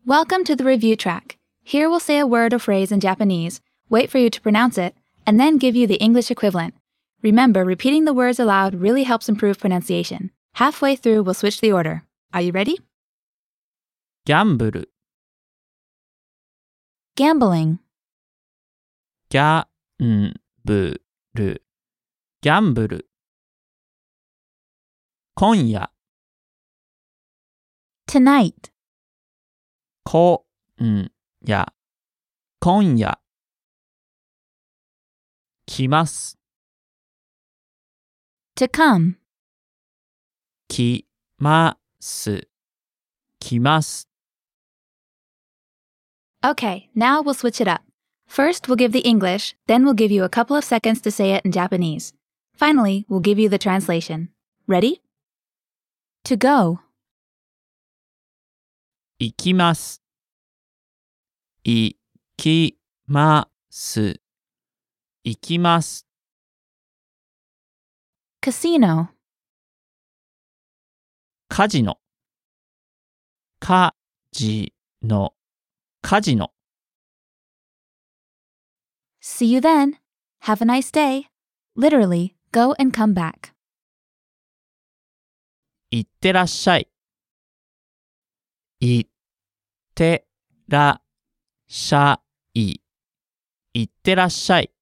Welcome to the review track. Here we'll say a word or phrase in Japanese, wait for you to pronounce it, and then give you the English equivalent. Remember, repeating the words aloud really helps improve pronunciation. Halfway through, we'll switch the order. Are you ready? ギャンブル、 Gambling, ギャンブル、ギャンブル。今夜、 tonight, 今夜、今夜。来ます、 to come. 来ます、来ます。 Okay, now we'll switch it up. First, we'll give the English, then we'll give you a couple of seconds to say it in Japanese. Finally, we'll give you the translation. Ready? To go, 行きます、行きます、行きます。 casino, カジノ、カジノ、カジノ。 see you then. Have a nice day. Literally, go and come back. いってらっしゃい、いってらっしゃい、いってらっしゃい。